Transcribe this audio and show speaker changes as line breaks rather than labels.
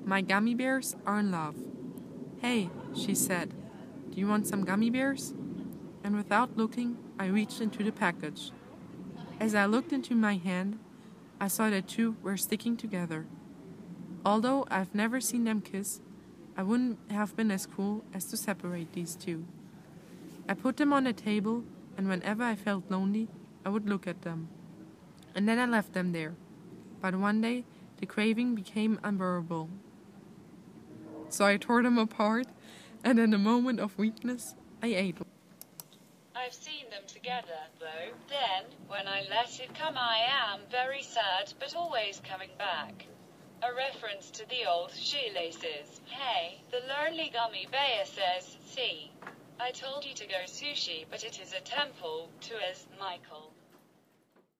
My gummy bears are in love. Hey, she said, do you want some gummy bears? And without looking, I reached into the package. As I looked into my hand, I saw the two were sticking together. Although I've never seen them kiss, I wouldn't have been as cool as to separate these two. I put them on the table, and whenever I felt lonely, I would look at them. And then I left them there. But one day, the craving became unbearable. So I tore them apart, and in a moment of weakness, I ate them.
I've seen them together, though. Then, when I let it come, I am very sad, but always coming back. A reference to the old shoelaces. Hey, the lonely gummy bear says, see, I told you to go sushi, but it is a temple to as Michael.